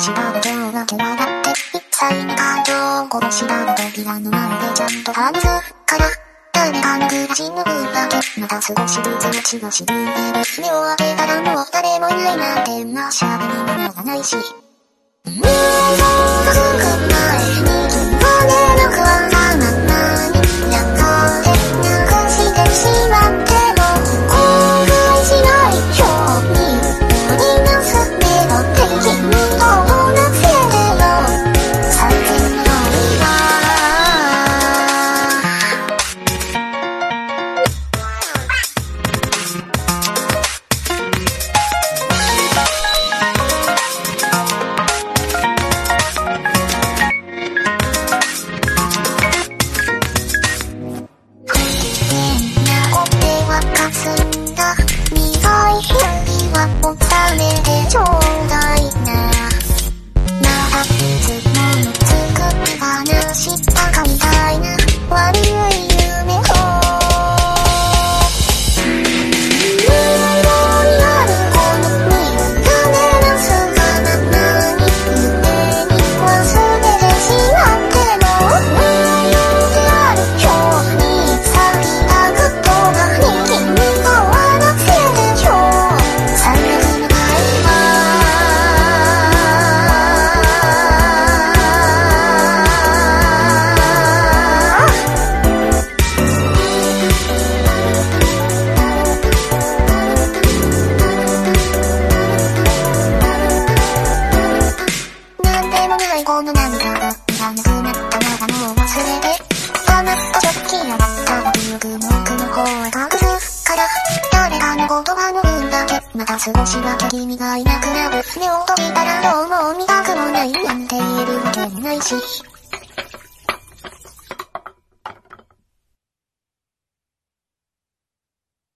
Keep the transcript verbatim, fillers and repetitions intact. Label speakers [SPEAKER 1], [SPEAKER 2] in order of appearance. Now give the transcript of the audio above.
[SPEAKER 1] したで今日だけ笑って一切の感情を殺したの扉の前でちゃんと話すから誰かの暮らしの分だけまた少しずつ街が沈んでる目を開けたらもう誰もいないなんてなしゃべりもならないしもう少し前に君はねなくはなままにやがてなくしてしまっても後悔しないように取りなすメロディー君と同じでよ最善の愛がちょうだいなまだいつもの作り話したかみたいな悪い夢を無料にあるこの身を種なすがままに夢に忘れてしまっても無料であるように先がぐっとがに君が笑っててよ最悪のこの涙がいらなくなったならもう忘れて話すとちょっと嫌だったら記憶も奥の方へ隠すから誰かの言葉の分だけまた少しだけ君がいなくなる目を閉じたらどうも見たくもないなんて言えるわけもないし